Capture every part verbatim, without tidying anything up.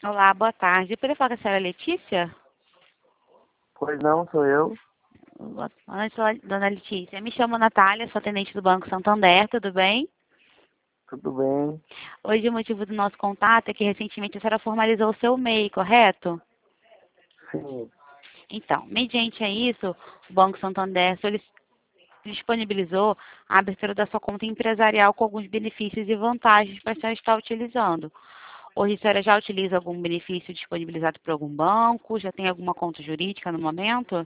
Olá, boa tarde. Eu poderia falar com a senhora Letícia? Pois não, sou eu. Boa noite, sou a dona Letícia. Me chamo Natália, sou atendente do Banco Santander, tudo bem? Tudo bem? Hoje o motivo do nosso contato é que recentemente a senhora formalizou o seu M E I, correto? Sim. Então, mediante a isso, o Banco Santander solic- disponibilizou a abertura da sua conta empresarial com alguns benefícios e vantagens para a senhora estar utilizando. Hoje a senhora já utiliza algum benefício disponibilizado por algum banco? Já tem alguma conta jurídica no momento?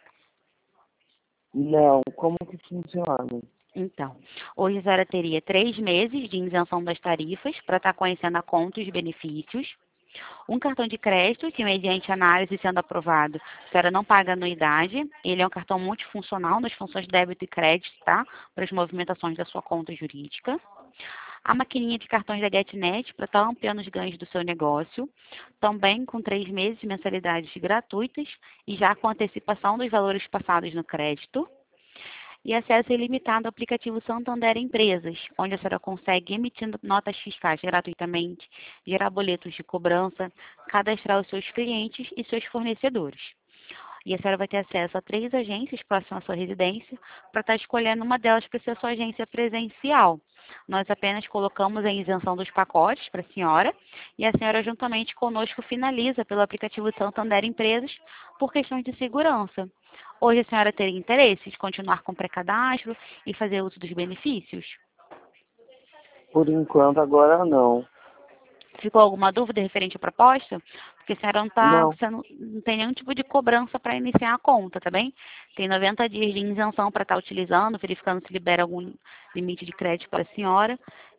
Não, como que funciona? Então, hoje a senhora teria três meses de isenção das tarifas para estar conhecendo a conta e os benefícios. Um cartão de crédito, que mediante análise sendo aprovado, a senhora não paga anuidade. Ele é um cartão multifuncional nas funções débito e crédito, tá? Para as movimentações da sua conta jurídica. A maquininha de cartões da GetNet para estar ampliando os ganhos do seu negócio. Também com três meses de mensalidades gratuitas e já com antecipação dos valores passados no crédito e acesso ilimitado ao aplicativo Santander Empresas, onde a senhora consegue emitir notas fiscais gratuitamente, gerar boletos de cobrança, cadastrar os seus clientes e seus fornecedores. E a senhora vai ter acesso a três agências próximas à sua residência para estar escolhendo uma delas para ser a sua agência presencial. Nós apenas colocamos a isenção dos pacotes para a senhora e a senhora juntamente conosco finaliza pelo aplicativo Santander Empresas por questões de segurança. Hoje a senhora teria interesse de continuar com o pré-cadastro e fazer uso dos benefícios? Por enquanto, agora não. Ficou alguma dúvida referente à proposta? Porque a senhora não, tá, Não, você não, não tem nenhum tipo de cobrança para iniciar a conta, tá bem? Tem noventa dias de isenção para estar utilizando, verificando se libera algum limite de crédito para a senhora.